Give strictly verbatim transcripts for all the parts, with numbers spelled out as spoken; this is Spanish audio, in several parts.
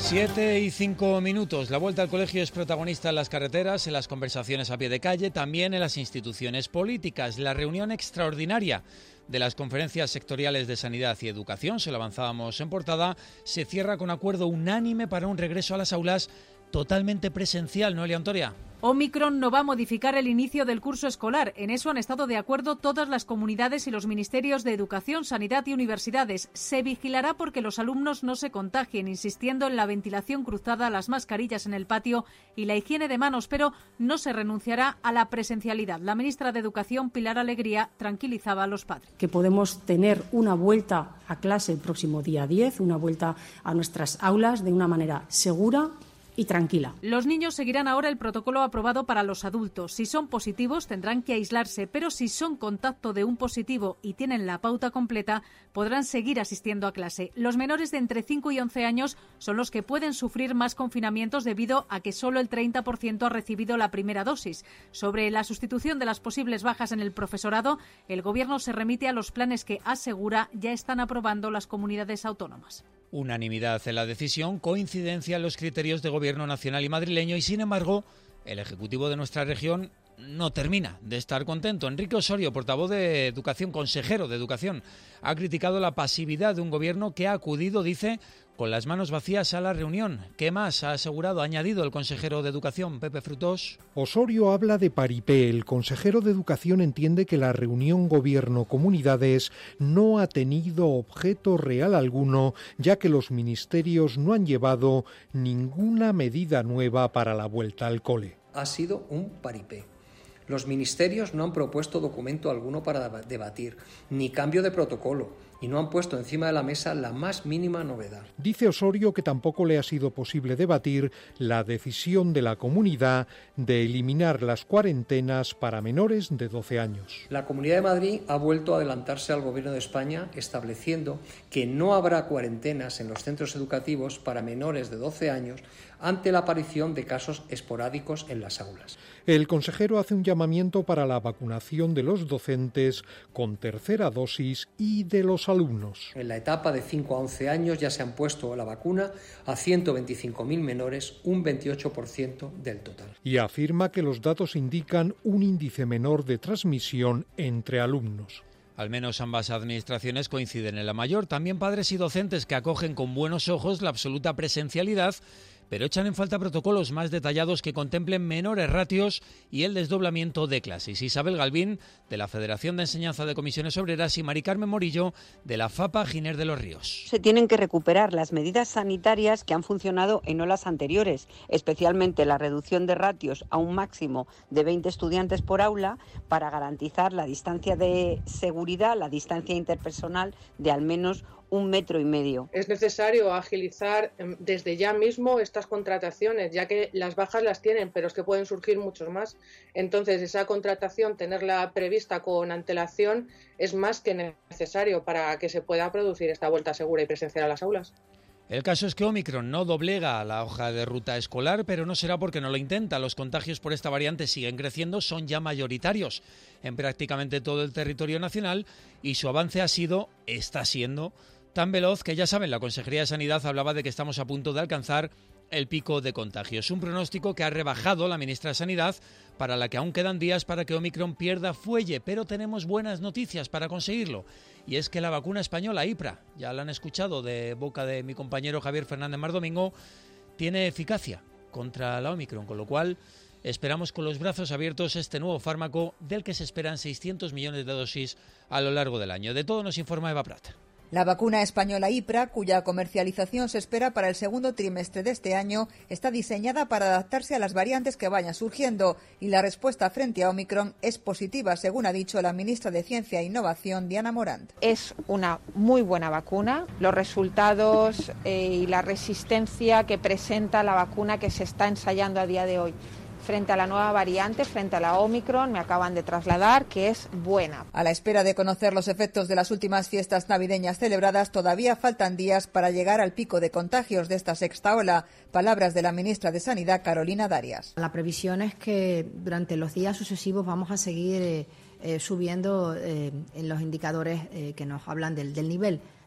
Siete y cinco minutos. La vuelta al colegio es protagonista en las carreteras, en las conversaciones a pie de calle, también en las instituciones políticas. La reunión extraordinaria de las conferencias sectoriales de Sanidad y Educación, se lo avanzábamos en portada, se cierra con acuerdo unánime para un regreso a las aulas totalmente presencial, ¿no, Elia Ontoria? Omicron no va a modificar el inicio del curso escolar. En eso han estado de acuerdo todas las comunidades y los ministerios de Educación, Sanidad y Universidades. Se vigilará porque los alumnos no se contagien, insistiendo en la ventilación cruzada, las mascarillas en el patio y la higiene de manos, pero no se renunciará a la presencialidad. La ministra de Educación, Pilar Alegría, tranquilizaba a los padres. Que podemos tener una vuelta a clase el próximo día diez, una vuelta a nuestras aulas de una manera segura y tranquila. Los niños seguirán ahora el protocolo aprobado para los adultos. Si son positivos tendrán que aislarse, pero si son contacto de un positivo y tienen la pauta completa, podrán seguir asistiendo a clase. Los menores de entre cinco y once años son los que pueden sufrir más confinamientos debido a que solo el treinta por ciento ha recibido la primera dosis. Sobre la sustitución de las posibles bajas en el profesorado, el Gobierno se remite a los planes que, asegura, ya están aprobando las comunidades autónomas. Unanimidad en la decisión, coincidencia en los criterios de gobierno nacional y madrileño y, sin embargo, el Ejecutivo de nuestra región no termina de estar contento. Enrique Osorio, portavoz de Educación, consejero de Educación, ha criticado la pasividad de un gobierno que ha acudido, dice, con las manos vacías a la reunión. ¿Qué más ha asegurado, ha añadido el consejero de Educación, Pepe Frutos? Osorio habla de paripé. El consejero de Educación entiende que la reunión Gobierno-Comunidades no ha tenido objeto real alguno, ya que los ministerios no han llevado ninguna medida nueva para la vuelta al cole. Ha sido un paripé. Los ministerios no han propuesto documento alguno para debatir, ni cambio de protocolo, y no han puesto encima de la mesa la más mínima novedad. Dice Osorio que tampoco le ha sido posible debatir la decisión de la comunidad de eliminar las cuarentenas para menores de doce años. La Comunidad de Madrid ha vuelto a adelantarse al Gobierno de España, estableciendo que no habrá cuarentenas en los centros educativos para menores de doce años ante la aparición de casos esporádicos en las aulas. El consejero hace un llamamiento para la vacunación de los docentes con tercera dosis y de los alumnos. En la etapa de cinco a once años ya se han puesto la vacuna a ciento veinticinco mil menores, un veintiocho por ciento del total. Y afirma que los datos indican un índice menor de transmisión entre alumnos. Al menos ambas administraciones coinciden en la mayor. También padres y docentes que acogen con buenos ojos la absoluta presencialidad, pero echan en falta protocolos más detallados que contemplen menores ratios y el desdoblamiento de clases. Isabel Galvín, de la Federación de Enseñanza de Comisiones Obreras, y Mari Carmen Morillo, de la FAPA Giner de los Ríos. Se tienen que recuperar las medidas sanitarias que han funcionado en olas anteriores, especialmente la reducción de ratios a un máximo de veinte estudiantes por aula para garantizar la distancia de seguridad, la distancia interpersonal de al menos un metro y medio. Es necesario agilizar desde ya mismo estas contrataciones, ya que las bajas las tienen, pero es que pueden surgir muchos más. Entonces, esa contratación, tenerla prevista con antelación, es más que necesario para que se pueda producir esta vuelta segura y presencial a las aulas. El caso es que Omicron no doblega la hoja de ruta escolar, pero no será porque no lo intenta. Los contagios por esta variante siguen creciendo, son ya mayoritarios en prácticamente todo el territorio nacional y su avance ha sido, está siendo, tan veloz que, ya saben, la Consejería de Sanidad hablaba de que estamos a punto de alcanzar el pico de contagios. Un pronóstico que ha rebajado la ministra de Sanidad, para la que aún quedan días para que Omicron pierda fuelle, pero tenemos buenas noticias para conseguirlo. Y es que la vacuna española IPRA, ya la han escuchado de boca de mi compañero Javier Fernández Mardomingo, tiene eficacia contra la Omicron, con lo cual esperamos con los brazos abiertos este nuevo fármaco del que se esperan seiscientos millones de dosis a lo largo del año. De todo nos informa Eva Prat. La vacuna española IPRA, cuya comercialización se espera para el segundo trimestre de este año, está diseñada para adaptarse a las variantes que vayan surgiendo y la respuesta frente a Omicron es positiva, según ha dicho la ministra de Ciencia e Innovación, Diana Morant. Es una muy buena vacuna. Los resultados eh, y la resistencia que presenta la vacuna que se está ensayando a día de hoy frente a la nueva variante, frente a la Omicron, me acaban de trasladar que es buena. A la espera de conocer los efectos de las últimas fiestas navideñas celebradas, todavía faltan días para llegar al pico de contagios de esta sexta ola. Palabras de la ministra de Sanidad, Carolina Darias. La previsión es que durante los días sucesivos vamos a seguir eh, eh, subiendo eh, en los indicadores eh, que nos hablan del, del nivel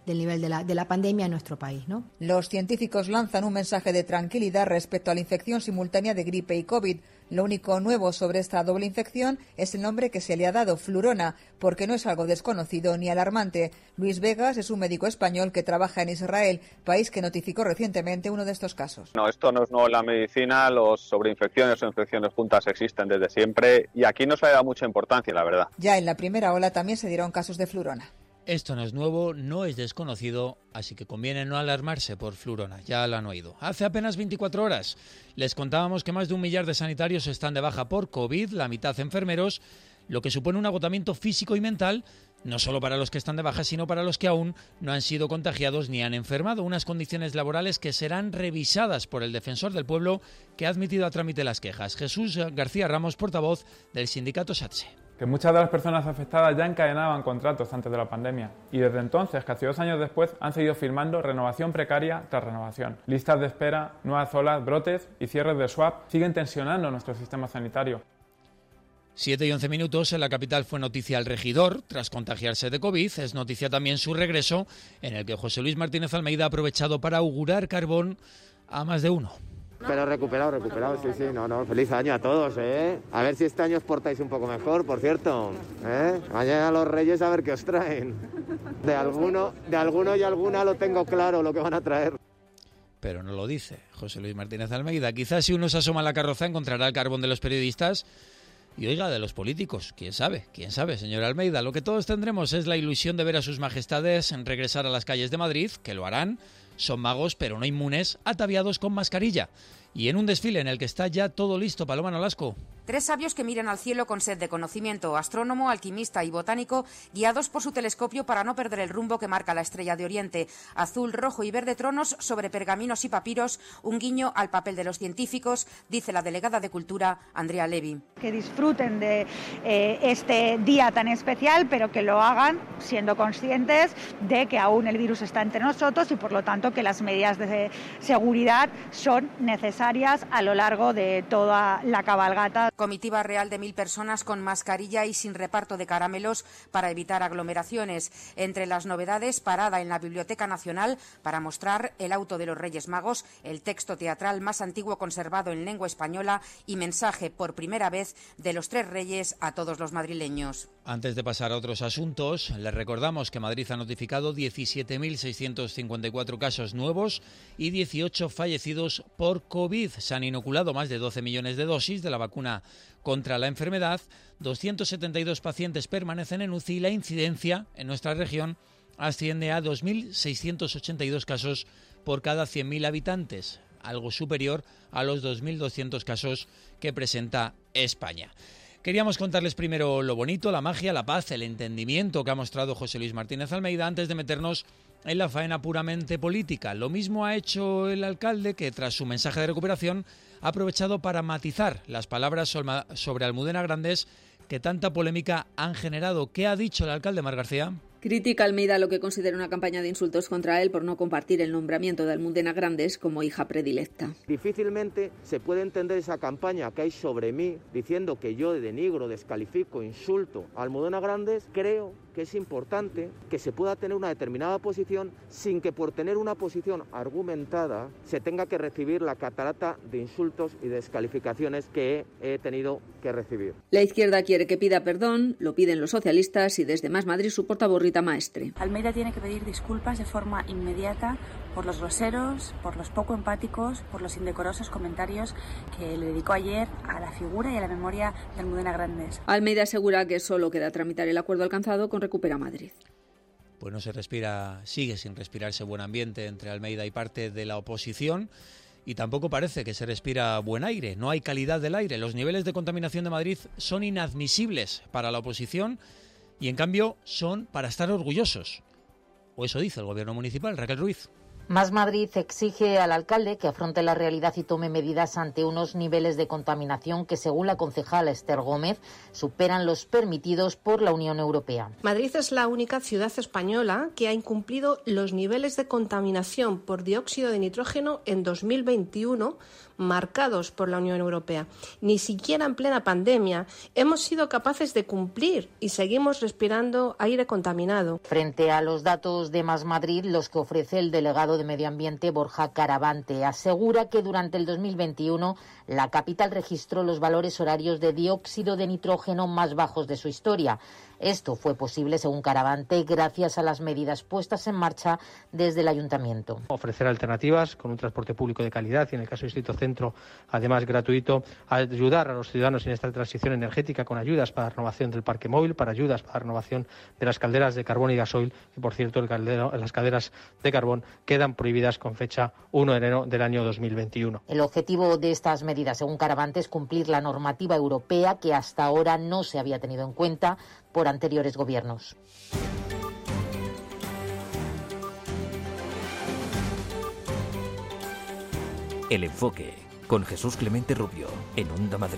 del nivel de la, de la pandemia en nuestro país, ¿no? Los científicos lanzan un mensaje de tranquilidad respecto a la infección simultánea de gripe y COVID. Lo único nuevo sobre esta doble infección es el nombre que se le ha dado, flurona, porque no es algo desconocido ni alarmante. Luis Vegas es un médico español que trabaja en Israel, país que notificó recientemente uno de estos casos. No, esto no es nuevo en la medicina, los sobreinfecciones o infecciones juntas existen desde siempre y aquí no se le da mucha importancia, la verdad. Ya en la primera ola también se dieron casos de flurona. Esto no es nuevo, no es desconocido, así que conviene no alarmarse por flurona, ya lo han oído. Hace apenas veinticuatro horas les contábamos que más de un millar de sanitarios están de baja por COVID, la mitad enfermeros, lo que supone un agotamiento físico y mental, no solo para los que están de baja, sino para los que aún no han sido contagiados ni han enfermado. Unas condiciones laborales que serán revisadas por el defensor del pueblo, que ha admitido a trámite las quejas. Jesús García Ramos, portavoz del sindicato SATSE. Que muchas de las personas afectadas ya encadenaban contratos antes de la pandemia y desde entonces, casi dos años después, han seguido firmando renovación precaria tras renovación. Listas de espera, nuevas olas, brotes y cierres de swap siguen tensionando nuestro sistema sanitario. siete y once minutos, en la capital fue noticia el regidor, tras contagiarse de COVID. Es noticia también su regreso, en el que José Luis Martínez Almeida ha aprovechado para augurar carbón a más de uno. Pero recuperado, recuperado, sí, sí, no, no, feliz año a todos, ¿eh? A ver si este año os portáis un poco mejor, por cierto, ¿eh? Mañana los Reyes a ver qué os traen. De alguno, de alguno y alguna lo tengo claro lo que van a traer. Pero no lo dice José Luis Martínez Almeida. Quizás si uno se asoma a la carroza encontrará el carbón de los periodistas y, oiga, de los políticos. ¿Quién sabe? ¿Quién sabe, señor Almeida? Lo que todos tendremos es la ilusión de ver a sus majestades regresar a las calles de Madrid, que lo harán. Son magos, pero no inmunes, ataviados con mascarilla. Y en un desfile en el que está ya todo listo, Paloma Nolasco. Tres sabios que miran al cielo con sed de conocimiento, astrónomo, alquimista y botánico, guiados por su telescopio para no perder el rumbo que marca la estrella de Oriente. Azul, rojo y verde tronos sobre pergaminos y papiros, un guiño al papel de los científicos, dice la delegada de Cultura, Andrea Levy. Que disfruten de eh, este día tan especial, pero que lo hagan siendo conscientes de que aún el virus está entre nosotros y, por lo tanto, que las medidas de seguridad son necesarias a lo largo de toda la cabalgata. Comitiva real de mil personas con mascarilla y sin reparto de caramelos para evitar aglomeraciones. Entre las novedades, parada en la Biblioteca Nacional para mostrar el auto de los Reyes Magos, el texto teatral más antiguo conservado en lengua española y mensaje por primera vez de los tres reyes a todos los madrileños. Antes de pasar a otros asuntos, les recordamos que Madrid ha notificado diecisiete mil seiscientos cincuenta y cuatro casos nuevos y dieciocho fallecidos por COVID. Se han inoculado más de doce millones de dosis de la vacuna contra la enfermedad. doscientos setenta y dos pacientes permanecen en U C I y la incidencia en nuestra región asciende a dos mil seiscientos ochenta y dos casos por cada cien mil habitantes, algo superior a los dos mil doscientos casos que presenta España. Queríamos contarles primero lo bonito, la magia, la paz, el entendimiento que ha mostrado José Luis Martínez Almeida antes de meternos en la faena puramente política. Lo mismo ha hecho el alcalde, que tras su mensaje de recuperación ha aprovechado para matizar las palabras sobre Almudena Grandes que tanta polémica han generado. ¿Qué ha dicho el alcalde, Mar García? Critica Almeida lo que considera una campaña de insultos contra él por no compartir el nombramiento de Almudena Grandes como hija predilecta. Difícilmente se puede entender esa campaña que hay sobre mí diciendo que yo denigro, descalifico, insulto a Almudena Grandes. Creo que es importante que se pueda tener una determinada posición sin que por tener una posición argumentada se tenga que recibir la catarata de insultos y descalificaciones que he tenido que recibir. La izquierda quiere que pida perdón, lo piden los socialistas y desde Más Madrid su portavoz Rita Maestre. Almeida tiene que pedir disculpas de forma inmediata por los groseros, por los poco empáticos, por los indecorosos comentarios que le dedicó ayer a la figura y a la memoria de Almudena Grandes. Almeida asegura que solo queda tramitar el acuerdo alcanzado con Recupera Madrid. Pues no se respira, sigue sin respirarse buen ambiente entre Almeida y parte de la oposición. Y tampoco parece que se respira buen aire, no hay calidad del aire. Los niveles de contaminación de Madrid son inadmisibles para la oposición y en cambio son para estar orgullosos. O eso dice el gobierno municipal. Raquel Ruiz. Más Madrid exige al alcalde que afronte la realidad y tome medidas ante unos niveles de contaminación que, según la concejala Esther Gómez, superan los permitidos por la Unión Europea. Madrid es la única ciudad española que ha incumplido los niveles de contaminación por dióxido de nitrógeno en dos mil veintiuno, marcados por la Unión Europea. Ni siquiera en plena pandemia hemos sido capaces de cumplir y seguimos respirando aire contaminado. Frente a los datos de Más Madrid, los que ofrece el delegado de Medio Ambiente, Borja Caravante, asegura que durante el dos mil veintiuno la capital registró los valores horarios de dióxido de nitrógeno más bajos de su historia. Esto fue posible, según Caravante, gracias a las medidas puestas en marcha desde el Ayuntamiento. Ofrecer alternativas con un transporte público de calidad y, en el caso del Distrito Centro, además gratuito, ayudar a los ciudadanos en esta transición energética con ayudas para la renovación del parque móvil, para ayudas para la renovación de las calderas de carbón y gasoil. Y, por cierto, el caldero, las calderas de carbón quedan prohibidas con fecha uno de enero del año dos mil veintiuno. El objetivo de estas medidas, según Caravante, es cumplir la normativa europea que hasta ahora no se había tenido en cuenta por anteriores gobiernos. El enfoque con Jesús Clemente Rubio en Onda Madrid.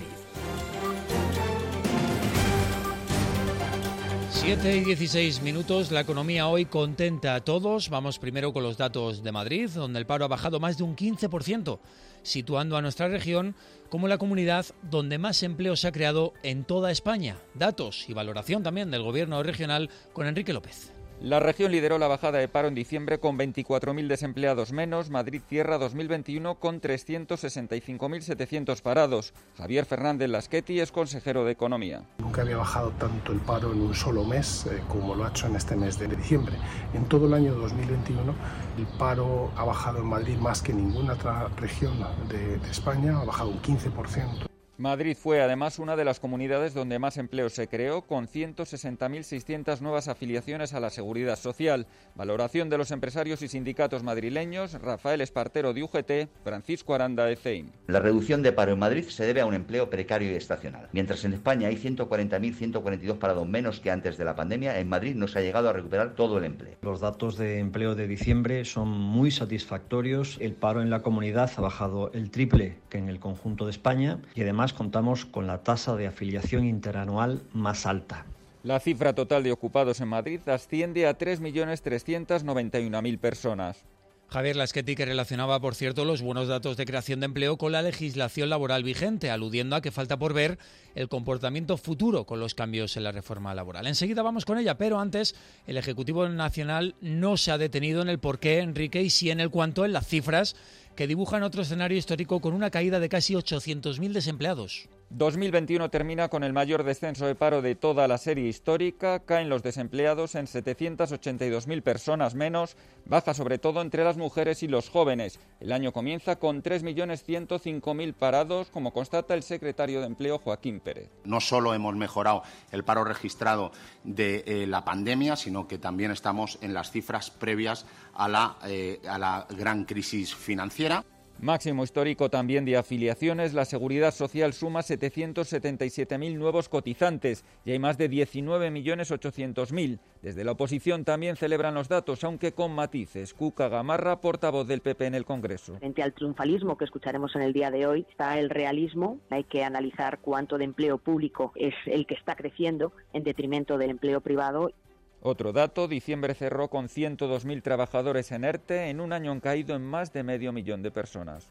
siete y dieciséis minutos, la economía hoy contenta a todos. Vamos primero con los datos de Madrid, donde el paro ha bajado más de un quince por ciento, situando a nuestra región como la comunidad donde más empleo se ha creado en toda España. Datos y valoración también del gobierno regional con Enrique López. La región lideró la bajada de paro en diciembre con veinticuatro mil desempleados menos. Madrid cierra dos mil veintiuno con trescientos sesenta y cinco mil setecientos parados. Javier Fernández Lasqueti es consejero de Economía. Nunca había bajado tanto el paro en un solo mes eh, como lo ha hecho en este mes de diciembre. En todo el año dos mil veintiuno el paro ha bajado en Madrid más que en ninguna otra región de, de España, ha bajado un quince por ciento. Madrid fue además una de las comunidades donde más empleo se creó, con ciento sesenta mil seiscientas nuevas afiliaciones a la Seguridad Social. Valoración de los empresarios y sindicatos madrileños, Rafael Espartero de U G T, Francisco Aranda de C E I M. La reducción de paro en Madrid se debe a un empleo precario y estacional. Mientras en España hay ciento cuarenta mil ciento cuarenta y dos parados menos que antes de la pandemia, en Madrid no se ha llegado a recuperar todo el empleo. Los datos de empleo de diciembre son muy satisfactorios. El paro en la comunidad ha bajado el triple que en el conjunto de España y además contamos con la tasa de afiliación interanual más alta. La cifra total de ocupados en Madrid asciende a tres millones trescientos noventa y una mil personas. Javier Lasqueti, que relacionaba, por cierto, los buenos datos de creación de empleo con la legislación laboral vigente, aludiendo a que falta por ver el comportamiento futuro con los cambios en la reforma laboral. Enseguida vamos con ella, pero antes, el Ejecutivo Nacional no se ha detenido en el porqué, Enrique, y sí en el cuánto, en las cifras que dibujan otro escenario histórico con una caída de casi ochocientos mil desempleados. dos mil veintiuno termina con el mayor descenso de paro de toda la serie histórica. Caen los desempleados en setecientas ochenta y dos mil personas menos, baja sobre todo entre las mujeres y los jóvenes. El año comienza con tres millones ciento cinco mil parados, como constata el secretario de Empleo, Joaquín Pérez. No solo hemos mejorado el paro registrado de eh, la pandemia, sino que también estamos en las cifras previas a la, eh, a la gran crisis financiera. Máximo histórico también de afiliaciones. La Seguridad Social suma setecientos setenta y siete mil nuevos cotizantes y hay más de diecinueve millones ochocientos mil. Desde la oposición también celebran los datos, aunque con matices. Cuca Gamarra, portavoz del P P en el Congreso. Frente al triunfalismo que escucharemos en el día de hoy, está el realismo. Hay que analizar cuánto de empleo público es el que está creciendo en detrimento del empleo privado. Otro dato, diciembre cerró con ciento dos mil trabajadores en ERTE, en un año han caído en más de medio millón de personas.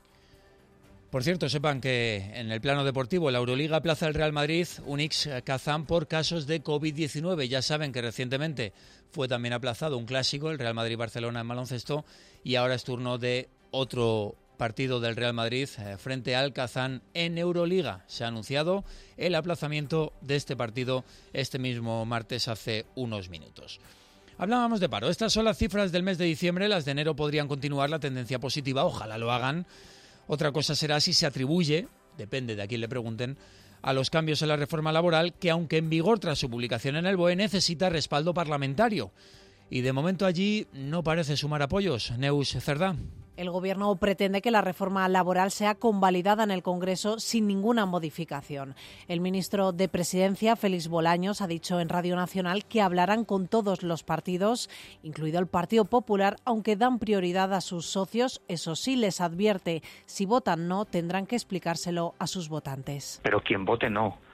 Por cierto, sepan que en el plano deportivo, la Euroliga aplaza el Real Madrid, Unix Kazán, por casos de covid diecinueve. Ya saben que recientemente fue también aplazado un clásico, el Real Madrid-Barcelona en baloncesto, y ahora es turno de otro partido del Real Madrid eh, frente al Kazán en Euroliga. Se ha anunciado el aplazamiento de este partido este mismo martes hace unos minutos. Hablábamos de paro. Estas son las cifras del mes de diciembre. Las de enero podrían continuar la tendencia positiva. Ojalá lo hagan. Otra cosa será si se atribuye, depende de a quién le pregunten, a los cambios en la reforma laboral que, aunque en vigor tras su publicación en el B O E, necesita respaldo parlamentario. Y de momento allí no parece sumar apoyos. Neus Cerdá. El Gobierno pretende que la reforma laboral sea convalidada en el Congreso sin ninguna modificación. El ministro de Presidencia, Félix Bolaños, ha dicho en Radio Nacional que hablarán con todos los partidos, incluido el Partido Popular, aunque dan prioridad a sus socios. Eso sí, les advierte, si votan no, tendrán que explicárselo a sus votantes. Pero quien vote no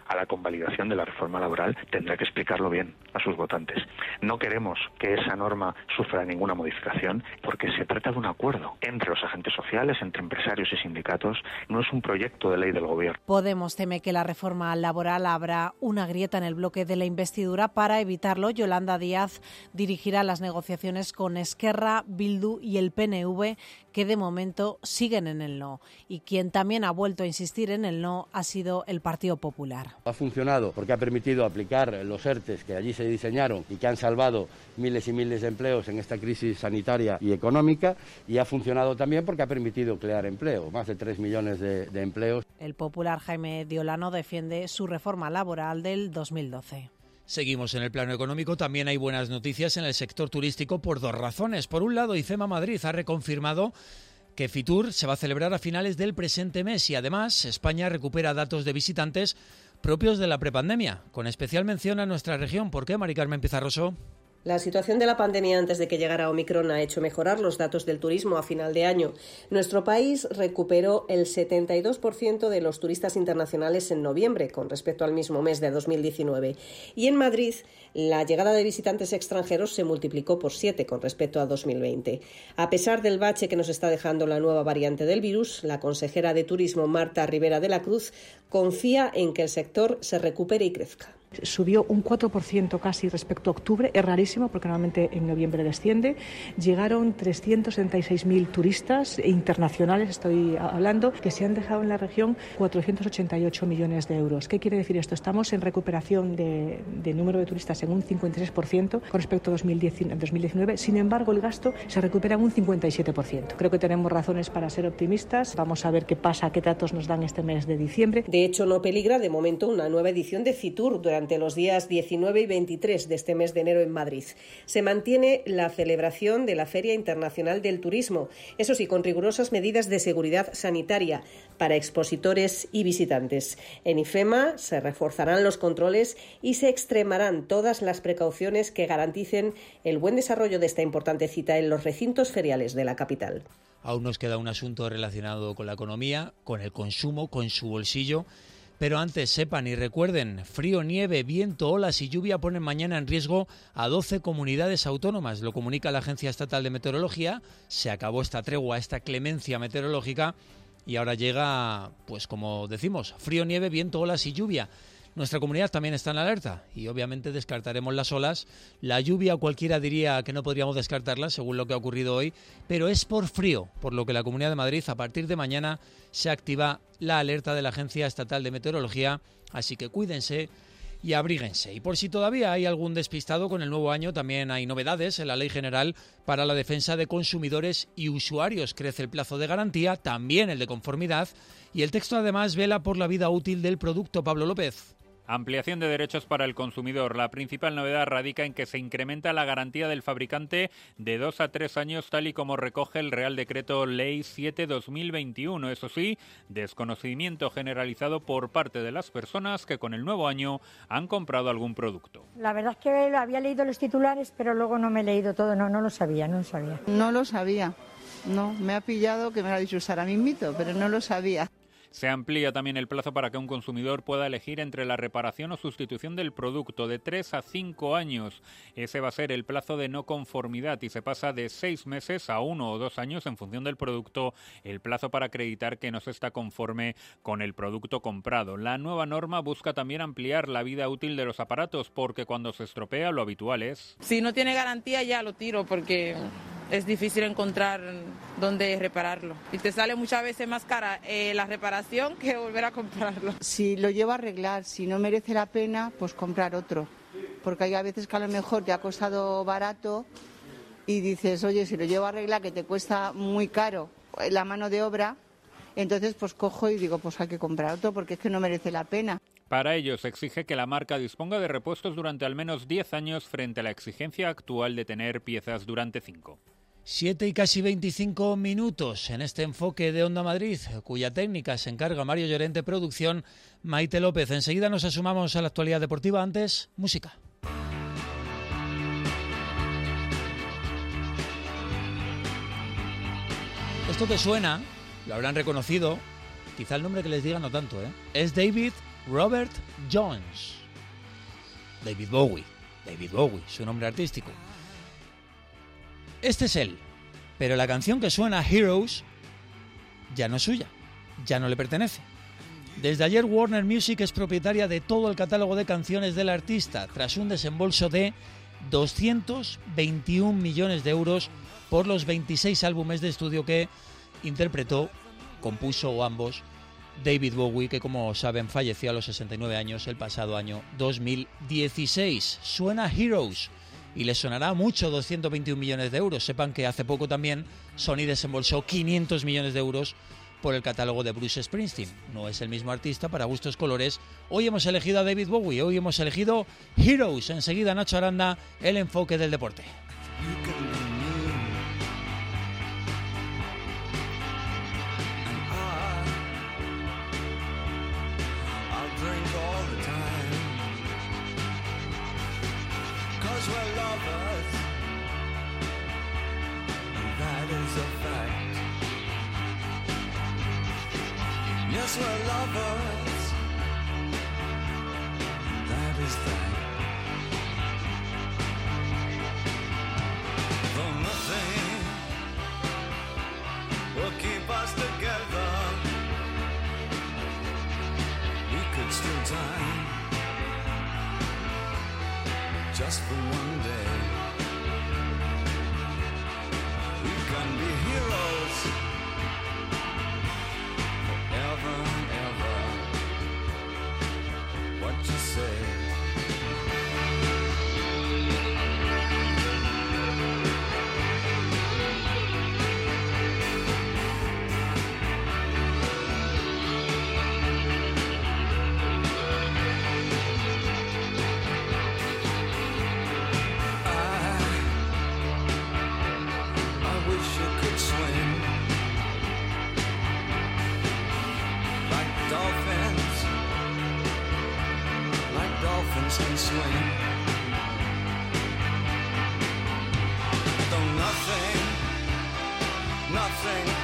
a la convalidación de la reforma laboral tendrá que explicarlo bien a sus votantes. No queremos que esa norma sufra ninguna modificación porque se trata de un acuerdo entre los agentes sociales, entre empresarios y sindicatos. No es un proyecto de ley del Gobierno. Podemos teme que la reforma laboral abra una grieta en el bloque de la investidura. Para evitarlo, Yolanda Díaz dirigirá las negociaciones con Esquerra, Bildu y el P N V, que de momento siguen en el no. Y quien también ha vuelto a insistir en el no ha sido el Partido Popular. Ha funcionado porque ha permitido aplicar los ERTEs que allí se diseñaron y que han salvado miles y miles de empleos en esta crisis sanitaria y económica, y ha funcionado también porque ha permitido crear empleo, más de tres millones de, de empleos. El popular Jaime Diolano defiende su reforma laboral del dos mil doce. Seguimos en el plano económico. También hay buenas noticias en el sector turístico por dos razones. Por un lado, IFEMA Madrid ha reconfirmado que Fitur se va a celebrar a finales del presente mes y además España recupera datos de visitantes propios de la prepandemia, con especial mención a nuestra región. ¿Por qué, Mari Carmen Pizarroso? La situación de la pandemia antes de que llegara Omicron ha hecho mejorar los datos del turismo a final de año. Nuestro país recuperó el setenta y dos por ciento de los turistas internacionales en noviembre con respecto al mismo mes de dos mil diecinueve. Y en Madrid, la llegada de visitantes extranjeros se multiplicó por siete con respecto a dos mil veinte. A pesar del bache que nos está dejando la nueva variante del virus, la consejera de Turismo, Marta Rivera de la Cruz, confía en que el sector se recupere y crezca. Subió un cuatro por ciento casi respecto a octubre, es rarísimo porque normalmente en noviembre desciende. Llegaron trescientos setenta y seis mil turistas internacionales, estoy hablando, que se han dejado en la región cuatrocientos ochenta y ocho millones de euros. ¿Qué quiere decir esto? Estamos en recuperación de, de número de turistas en un cincuenta y tres por ciento con respecto a dos mil diecinueve, sin embargo el gasto se recupera en un cincuenta y siete por ciento. Creo que tenemos razones para ser optimistas. Vamos a ver qué pasa, qué datos nos dan este mes de diciembre. De hecho, no peligra de momento una nueva edición de Fitur durante durante los días diecinueve y veintitrés de este mes de enero en Madrid. Se mantiene la celebración de la Feria Internacional del Turismo, eso sí, con rigurosas medidas de seguridad sanitaria para expositores y visitantes. En IFEMA se reforzarán los controles y se extremarán todas las precauciones que garanticen el buen desarrollo de esta importante cita en los recintos feriales de la capital. Aún nos queda un asunto relacionado con la economía, con el consumo, con su bolsillo. Pero antes sepan y recuerden, frío, nieve, viento, olas y lluvia ponen mañana en riesgo a doce comunidades autónomas. Lo comunica la Agencia Estatal de Meteorología. Se acabó esta tregua, esta clemencia meteorológica y ahora llega, pues como decimos, frío, nieve, viento, olas y lluvia. Nuestra comunidad también está en alerta y obviamente descartaremos las olas. La lluvia cualquiera diría que no podríamos descartarla según lo que ha ocurrido hoy, pero es por frío, por lo que la Comunidad de Madrid a partir de mañana se activa la alerta de la Agencia Estatal de Meteorología, así que cuídense y abríguense. Y por si todavía hay algún despistado, con el nuevo año también hay novedades en la Ley General para la Defensa de Consumidores y Usuarios. Crece el plazo de garantía, también el de conformidad, y el texto además vela por la vida útil del producto. Pablo López. Ampliación de derechos para el consumidor. La principal novedad radica en que se incrementa la garantía del fabricante de dos a tres años, tal y como recoge el Real Decreto Ley siete barra dos mil veintiuno. Eso sí, desconocimiento generalizado por parte de las personas que con el nuevo año han comprado algún producto. La verdad es que había leído los titulares, pero luego no me he leído todo. No, no lo sabía, no lo sabía. No lo sabía. No, me ha pillado que me lo ha dicho usar a mí mito, pero no lo sabía. Se amplía también el plazo para que un consumidor pueda elegir entre la reparación o sustitución del producto de tres a cinco años. Ese va a ser el plazo de no conformidad y se pasa de seis meses a uno o dos años en función del producto, el plazo para acreditar que no se está conforme con el producto comprado. La nueva norma busca también ampliar la vida útil de los aparatos porque cuando se estropea lo habitual es... Si no tiene garantía ya lo tiro porque... es difícil encontrar dónde repararlo. Y te sale muchas veces más cara eh, la reparación que volver a comprarlo. Si lo llevo a arreglar, si no merece la pena, pues comprar otro. Porque hay a veces que a lo mejor te ha costado barato y dices, oye, si lo llevo a arreglar que te cuesta muy caro la mano de obra, entonces pues cojo y digo, pues hay que comprar otro porque es que no merece la pena. Para ello se exige que la marca disponga de repuestos durante al menos diez años frente a la exigencia actual de tener piezas durante cinco. Siete y casi veinticinco minutos en este enfoque de Onda Madrid, cuya técnica se encarga Mario Llorente, producción Maite López. Enseguida nos asumamos a la actualidad deportiva, antes música. Esto que suena, lo habrán reconocido, quizá el nombre que les diga no tanto, ¿eh? Es David Robert Jones. David Bowie. David Bowie, su nombre artístico. Este es él, pero la canción que suena, Heroes, ya no es suya, ya no le pertenece. Desde ayer Warner Music es propietaria de todo el catálogo de canciones del artista, tras un desembolso de doscientos veintiún millones de euros por los veintiséis álbumes de estudio que interpretó, compuso ambos, David Bowie, que como saben falleció a los sesenta y nueve años el pasado año dos mil dieciséis. Suena Heroes y les sonará mucho doscientos veintiún millones de euros. Sepan que hace poco también Sony desembolsó quinientos millones de euros por el catálogo de Bruce Springsteen. No es el mismo artista, para gustos colores. Hoy hemos elegido a David Bowie, hoy hemos elegido Heroes. Enseguida Nacho Aranda, el enfoque del deporte. Yes, we're lovers, that is that. Though nothing will keep us together, we could still die, just for one day. We can be heroes forever and ever. What you say? Can swing, though nothing, nothing